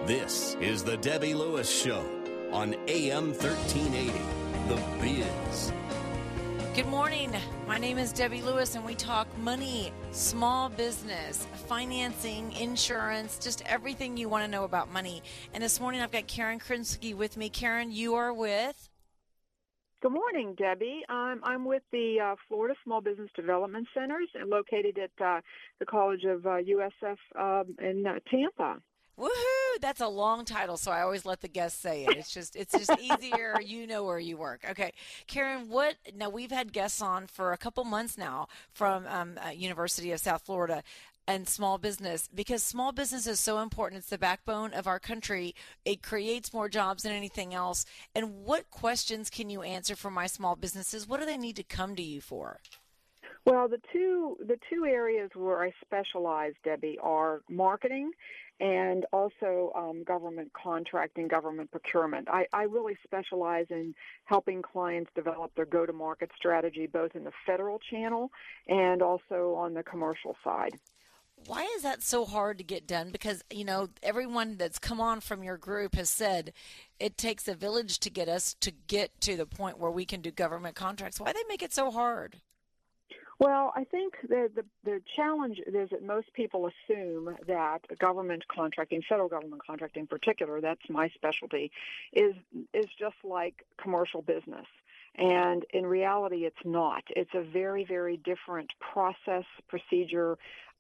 This is the Debbie Lewis Show on AM 1380, The Biz. Good morning. My name is Debbie Lewis, and we talk money, small business, financing, insurance, just everything you want to know about money. And this morning I've got Karen Krinsky with me. Karen, you are with? Good morning, Debbie. I'm with the Florida Small Business Development Centers, located at the College of USF in Tampa. Woohoo! That's a long title, so I always let the guests say it. It's just easier. You know where you work. Okay, Karen. Now we've had guests on for a couple months now from University of South Florida and small business, because small business is so important. It's the backbone of our country. It creates more jobs than anything else. And what questions can you answer for my small businesses? What do they need to come to you for? Well, the two areas where I specialize, Debbie, are marketing and also government contracting, government procurement. I really specialize in helping clients develop their go-to-market strategy, both in the federal channel and also on the commercial side. Why is that so hard to get done? Because, everyone that's come on from your group has said it takes a village to get us to get to the point where we can do government contracts. Why do they make it so hard? Well, I think the challenge is that most people assume that government contracting, federal government contracting in particular, that's my specialty, is just like commercial business. And in reality, it's not. It's a very, very different process, procedure,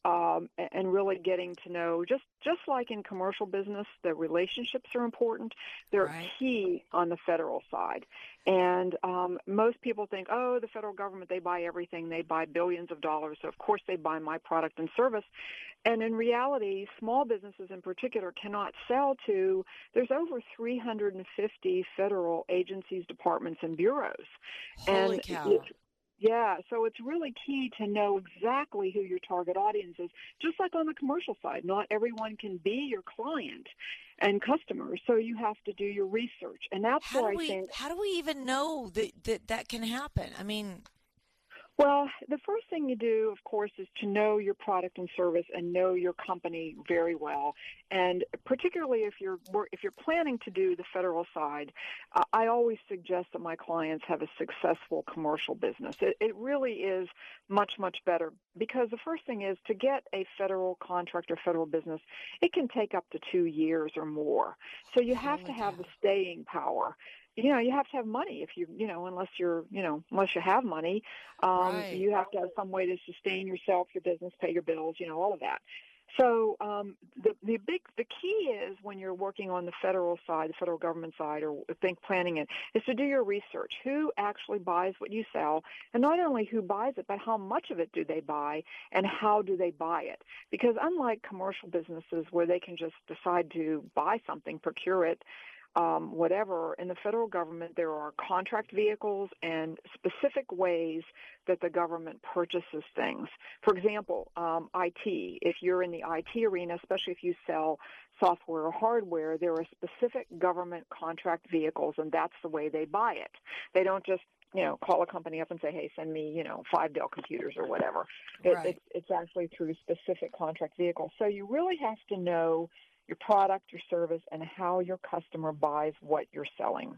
and really getting to know, just like in commercial business, the relationships are important. They're Right. key on the federal side. And most people think, oh, the federal government, they buy everything. They buy billions of dollars. So, of course, they buy my product and service. And in reality, small businesses in particular cannot sell to, there's over 350 federal agencies, departments, and bureaus. Holy And cow. yeah, so it's really key to know exactly who your target audience is. Just like on the commercial side, not everyone can be your client and customer, so you have to do your research. And that's How where do I think, we even know that can happen? I mean, well, the first thing you do, of course, is to know your product and service and know your company very well. And particularly if you're planning to do the federal side, I always suggest that my clients have a successful commercial business. It really is much, much better, because the first thing is to get a federal contract or federal business, it can take up to 2 years or more. So you have Holy to have cow. the staying power. You have to have money if unless you have money, Right. you have to have some way to sustain yourself, your business, pay your bills, all of that. So the key is, when you're working on the federal side, the federal government side, or planning it, is to do your research. Who actually buys what you sell, and not only who buys it, but how much of it do they buy, and how do they buy it? Because unlike commercial businesses where they can just decide to buy something, procure it, whatever, in the federal government, there are contract vehicles and specific ways that the government purchases things. For example, IT. If you're in the IT arena, especially if you sell software or hardware, there are specific government contract vehicles, and that's the way they buy it. They don't just call a company up and say, hey, send me, 5 Dell computers or whatever. Right. It's actually through specific contract vehicles. So you really have to know your product, your service, and how your customer buys what you're selling.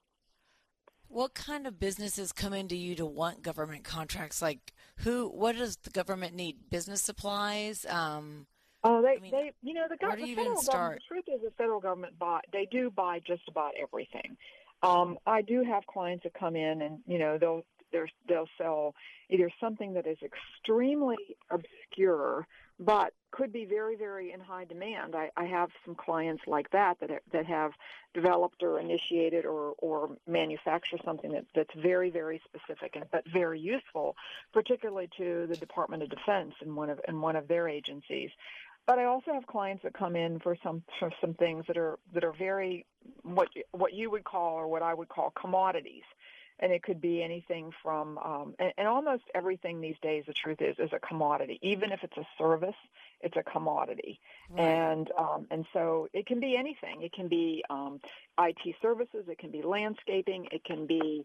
What kind of businesses come into you to want government contracts? Like, what does the government need? Business supplies? The where do federal you even government. start? The truth is, the federal government they do buy just about everything. I do have clients that come in, and they'll sell either something that is extremely obscure, but could be very, very in high demand. I have some clients like that have developed or initiated or manufacture something that's very, very specific but very useful, particularly to the Department of Defense in one of their agencies. But I also have clients that come in for some things that are very what you would call, or what I would call, commodities. And it could be anything from, and almost everything these days, the truth is a commodity. Even if it's a service, it's a commodity. Right. And so it can be anything. It can be IT services. It can be landscaping. It can be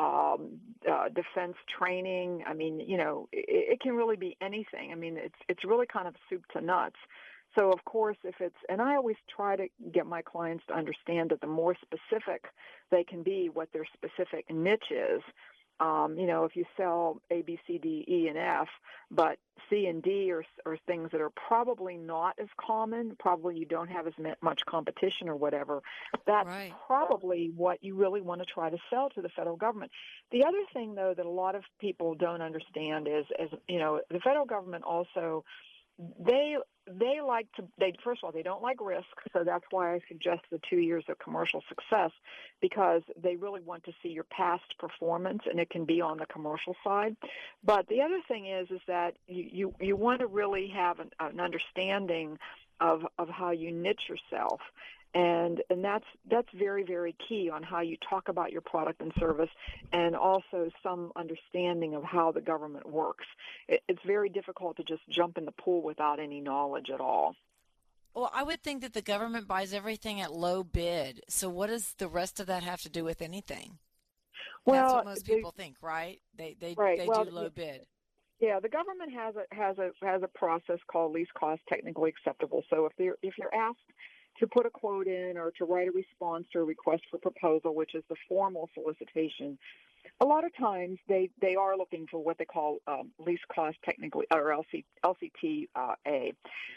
defense training. I mean, it can really be anything. I mean, it's really kind of soup to nuts. So, of course, and I always try to get my clients to understand that the more specific they can be, what their specific niche is. If you sell A, B, C, D, E, and F, but C and D are things that are probably not as common, probably you don't have as much competition or whatever, that's Right. probably what you really want to try to sell to the federal government. The other thing, though, that a lot of people don't understand is the federal government also, they first of all, they don't like risk, so that's why I suggest the 2 years of commercial success, because they really want to see your past performance, and it can be on the commercial side. But the other thing is that you want to really have an understanding of how you niche yourself. And that's very, very key on how you talk about your product and service, and also some understanding of how the government works. It's very difficult to just jump in the pool without any knowledge at all. Well, I would think that the government buys everything at low bid. So what does the rest of that have to do with anything? That's what most people think, right? They right. do low bid. Yeah, the government has a process called least cost technically acceptable. So if you're asked to put a quote in or to write a response to a request for proposal, which is the formal solicitation, a lot of times they are looking for what they call least cost technically, or LCTA.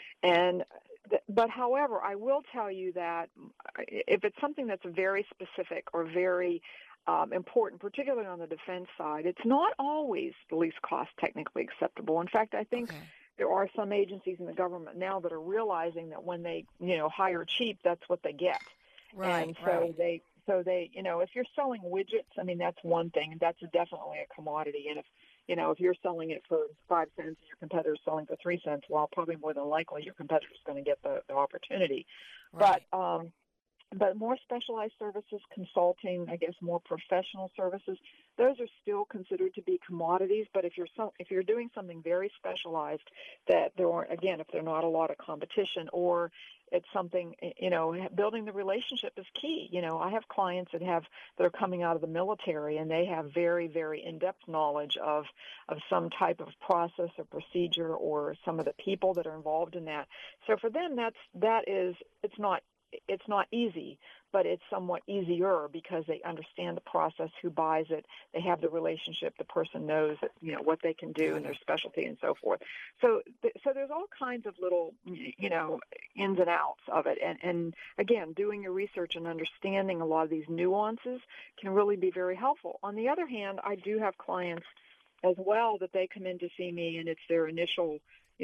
But however, I will tell you that if it's something that's very specific or very important, particularly on the defense side, it's not always the least cost technically acceptable. In fact, I think there are some agencies in the government now that are realizing that when they, hire cheap, that's what they get. Right. And so they, if you're selling widgets, I mean, that's one thing, and that's definitely a commodity. And if you're selling it for 5 cents and your competitor's selling for 3 cents, well, probably more than likely your competitor's going to get the opportunity. Right. But more specialized services, consulting, I guess more professional services, those are still considered to be commodities. But if you're doing something very specialized that there aren't, again, if there's not a lot of competition, or it's something, building the relationship is key. I have clients that are coming out of the military, and they have very, very in-depth knowledge of some type of process or procedure or some of the people that are involved in that. So for them, it's not easy, but it's somewhat easier because they understand the process, who buys it, they have the relationship, the person knows that, what they can do and their specialty and so forth. So there's all kinds of little, ins and outs of it. And again, doing your research and understanding a lot of these nuances can really be very helpful. On the other hand, I do have clients as well that they come in to see me, and it's their initial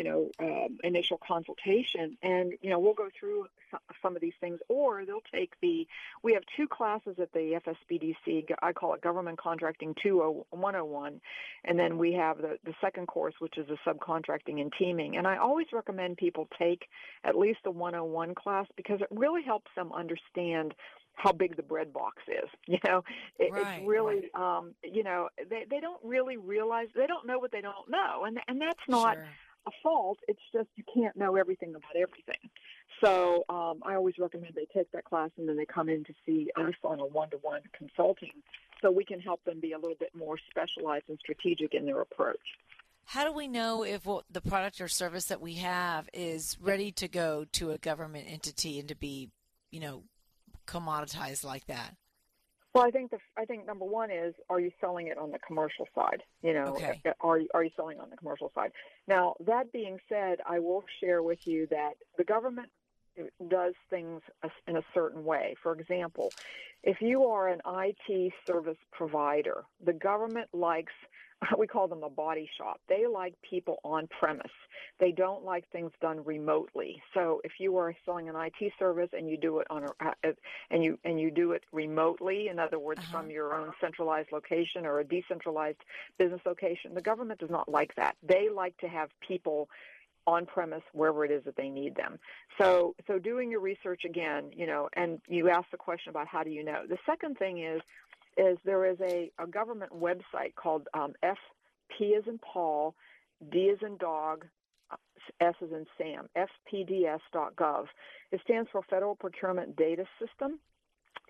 consultation, and we'll go through some of these things, or they'll take we have 2 classes at the FSBDC. I call it Government Contracting 101, and then we have the second course, which is the Subcontracting and Teaming. And I always recommend people take at least the 101 class, because it really helps them understand how big the bread box is. It's really, they don't really realize, they don't know what they don't know, and that's not a fault. It's just you can't know everything about everything. So I always recommend they take that class, and then they come in to see us on a one-to-one consulting, so we can help them be a little bit more specialized and strategic in their approach. How do we know if the product or service that we have is ready to go to a government entity and to be, commoditized like that? Well, I think number one is, are you selling it on the commercial side? Okay. Are you selling on the commercial side? Now, that being said, I will share with you that the government does things in a certain way. For example, if you are an IT service provider, the government likes, we call them a body shop. They like people on premise. They don't like things done remotely. So if you are selling an IT service and you do it and you do it remotely, in other words, from your own centralized location or a decentralized business location, the government does not like that. They like to have people on premise wherever it is that they need them. So doing your research again, and you asked the question about how do you know. The second thing is there is a government website called FP as in Paul, D as in dog, S as in Sam, fpds.gov. It stands for Federal Procurement Data System.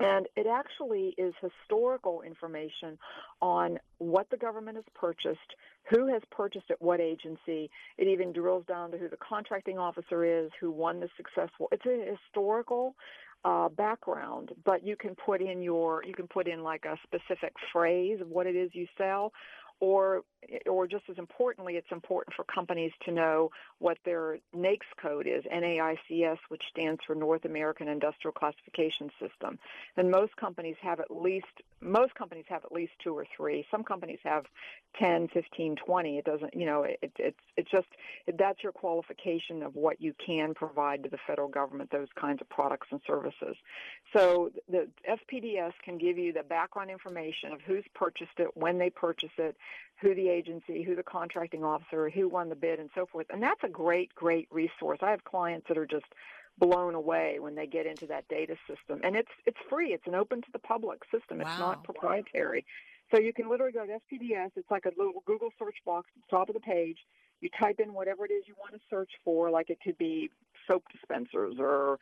And it actually is historical information on what the government has purchased, who has purchased at what agency. It even drills down to who the contracting officer is, who won the successful. It's a historical background, but you can put in like a specific phrase of what it is you sell, or just as importantly, it's important for companies to know what their NAICS code is, NAICS, which stands for North American Industrial Classification System. And most companies have at least 2 or 3. Some companies have 10, 15, 20. It doesn't, it's just that's your qualification of what you can provide to the federal government, those kinds of products and services. So the FPDS can give you the background information of who's purchased it, when they purchased it, who the agency, who the contracting officer, who won the bid, and so forth. And that's a great, great resource. I have clients that are just blown away when they get into that data system. And it's free. It's an open to the public system. It's not proprietary. So you can literally go to FPDS. It's like a little Google search box at the top of the page. You type in whatever it is you want to search for, like it could be soap dispensers or,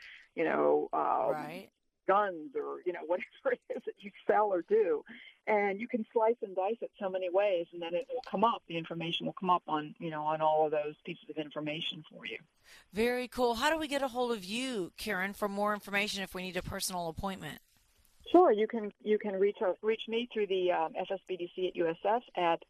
guns or, whatever it is that you sell or do. And you can slice and dice it so many ways, and then it will come up. The information will come up on, on all of those pieces of information for you. Very cool. How do we get a hold of you, Karen, for more information if we need a personal appointment? Sure. You can reach me through the FSBDC at USF at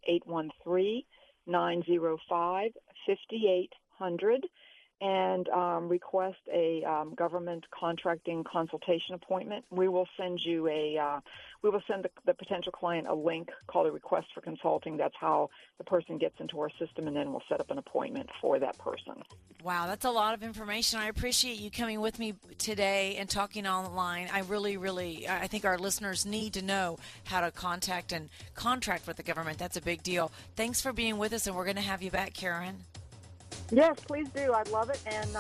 813-905-5800. And request a government contracting consultation appointment. We will send you the potential client a link called a request for consulting. That's how the person gets into our system, and then we'll set up an appointment for that person. Wow, that's a lot of information. I appreciate you coming with me today and talking online. I really, I think our listeners need to know how to contact and contract with the government. That's a big deal. Thanks for being with us, and we're going to have you back, Karen. Yes, please do. I'd love it. And